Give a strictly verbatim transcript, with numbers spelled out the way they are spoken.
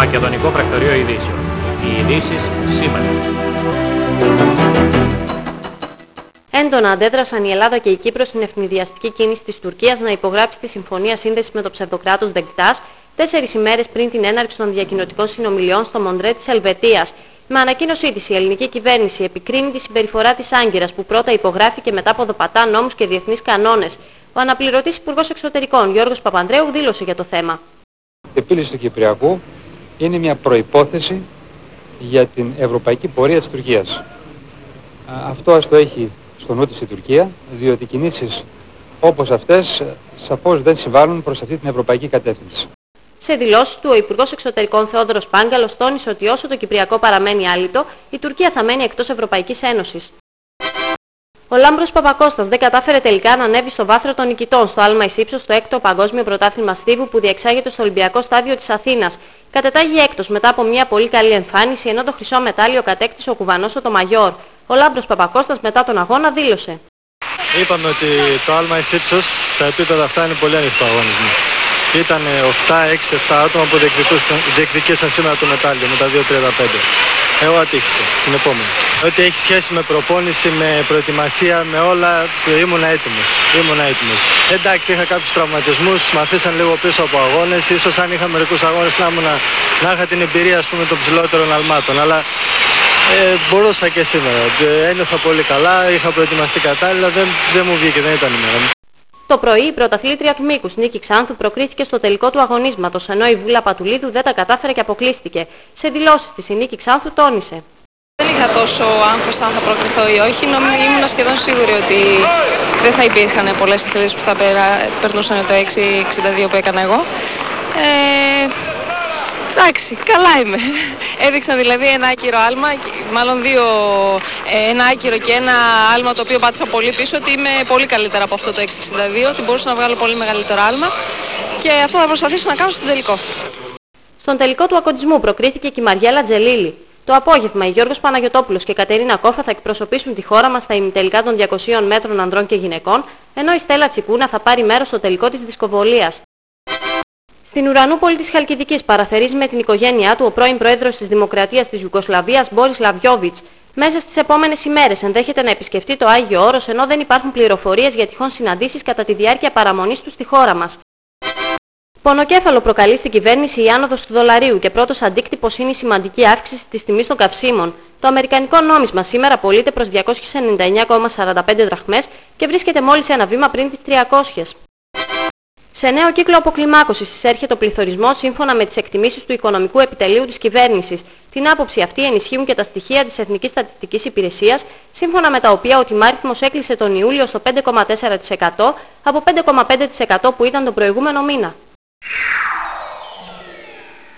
Μακεδονικό Πρακτορείο Ειδήσεων. Οι ειδήσεις σήμερα. Έντονα αντέδρασαν η Ελλάδα και η Κύπρος στην ευνηδιαστική κίνηση της Τουρκίας να υπογράψει τη συμφωνία σύνδεσης με το ψευδοκράτος Δεγκτάς τέσσερις ημέρες πριν την έναρξη των διακοινωτικών συνομιλιών στο Μοντρέ της Ελβετίας. Με ανακοίνωσή της, η ελληνική κυβέρνηση επικρίνει τη συμπεριφορά της Άγκυρας που πρώτα υπογράφηκε μετά από δοπατά νόμους και διεθνείς κανόνες. Ο αναπληρωτής Υπουργός Εξωτερικών Γιώργος Παπανδρέου δήλωσε για το θέμα. Η επίλυση του Κυπριακού είναι μια προϋπόθεση για την ευρωπαϊκή πορεία της Τουρκίας. Αυτό ας το έχει στο νου της η Τουρκία, διότι κινήσεις όπως αυτές σαφώς δεν συμβάλλουν προς αυτή την ευρωπαϊκή κατεύθυνση. Σε δηλώσεις του, ο Υπουργός Εξωτερικών Θεόδωρος Πάγκαλος τόνισε ότι όσο το Κυπριακό παραμένει άλυτο, η Τουρκία θα μένει εκτός Ευρωπαϊκής Ένωσης. Ο Λάμπρος Παπακώστας δεν κατάφερε τελικά να ανέβει στο βάθρο των νικητών στο άλμα εις ύψος στο έκτο Παγκόσμιο Πρωτάθλημα Στίβου που διεξάγεται στο Ολυμπιακό Στάδιο της Αθήνας. Κατετάγει έκτος μετά από μια πολύ καλή εμφάνιση, ενώ το χρυσό μετάλλιο κατέκτησε ο Κουβανός ο Τομαγιόρ. Ο Λάμπρος Παπακώστας μετά τον αγώνα δήλωσε. Είπαμε ότι το άλμα εις ύψος, τα επίπεδα αυτά είναι πολύ ανοιχτό αγώνισμα. Ήταν οκτώ, έξι, επτά άτομα που διεκδικήσαν σήμερα το μετάλλιο με τα δύο τριάντα πέντε. Εγώ ατύχησα την επόμενη. Ό,τι έχει σχέση με προπόνηση, με προετοιμασία, με όλα, ήμουν έτοιμος. Ήμουν έτοιμος. Εντάξει, είχα κάποιους τραυματισμούς, με αφήσαν λίγο πίσω από αγώνες. Ίσως αν είχα μερικούς αγώνες να, ήμουν, να είχα την εμπειρία ας πούμε, των ψηλότερων αλμάτων. Αλλά ε, μπορούσα και σήμερα. Ένιωθα πολύ καλά, είχα προετοιμαστεί κατάλληλα, δεν, δεν μου βγήκε, δεν ήταν η μέρα μου. Το πρωί η πρωταθλήτρια του μήκους Νίκη Ξάνθου προκρίθηκε στο τελικό του αγωνίσματος, ενώ η Βούλα Πατουλίδου δεν τα κατάφερε και αποκλείστηκε. Σε δηλώσεις της η Νίκη Ξάνθου τόνισε. Δεν είχα τόσο άγχος αν θα προκριθώ ή όχι, ήμουν σχεδόν σίγουρη ότι δεν θα υπήρχαν πολλές αθλητές που θα περνούσαν το έξι εξήντα δύο που έκανα εγώ. Ε, εντάξει, καλά είμαι. Έδειξαν δηλαδή ένα άκυρο άλμα, μάλλον δύο, ένα άκυρο και ένα άλμα το οποίο πάτησα πολύ πίσω, ότι είμαι πολύ καλύτερα από αυτό το έξι εξήντα δύο, ότι μπορούσα να βγάλω πολύ μεγαλύτερο άλμα και αυτό θα προσπαθήσω να κάνω στον τελικό. Στον τελικό του ακοντισμού προκρίθηκε και η Μαριέλα Τζελίλη. Το απόγευμα, η Γιώργος Παναγιωτόπουλος και η Κατερίνα Κόφα θα εκπροσωπήσουν τη χώρα μας στα ημιτελικά των διακοσίων μέτρων ανδρών και γυναικών, ενώ η Στέλλα Τσιπούνα θα πάρει μέρος στο τελικό της δισκοβολίας. Στην Ουρανούπολη της Χαλκιδικής παραθερίζει με την οικογένειά του ο πρώην πρόεδρος της Δημοκρατίας της Ιουγκοσλαβίας Μπόρις Λαβιόβιτς. Μέσα στις επόμενες ημέρες ενδέχεται να επισκεφτεί το Άγιο Όρος, ενώ δεν υπάρχουν πληροφορίες για τυχόν συναντήσεις κατά τη διάρκεια παραμονής του στη χώρα μας. Πονοκέφαλο προκαλεί στην κυβέρνηση η άνοδος του δολαρίου και πρώτος αντίκτυπος είναι η σημαντική αύξηση της τιμής των καυσίμων. Το αμερικανικό νόμισμα σήμερα πωλείται προς διακόσιες ενενήντα εννέα κόμμα σαράντα πέντε δραχμές και βρίσκεται μόλις ένα βήμα πριν τις τριακόσιες. Σε νέο κύκλο αποκλιμάκωσης εισέρχεται ο πληθωρισμός σύμφωνα με τις εκτιμήσεις του Οικονομικού Επιτελείου της κυβέρνησης. Την άποψη αυτή ενισχύουν και τα στοιχεία της Εθνικής Στατιστικής Υπηρεσίας, σύμφωνα με τα οποία ο τιμάριθμος έκλεισε τον Ιούλιο στο πέντε κόμμα τέσσερα τοις εκατό από πέντε κόμμα πέντε τοις εκατό που ήταν τον προηγούμενο μήνα.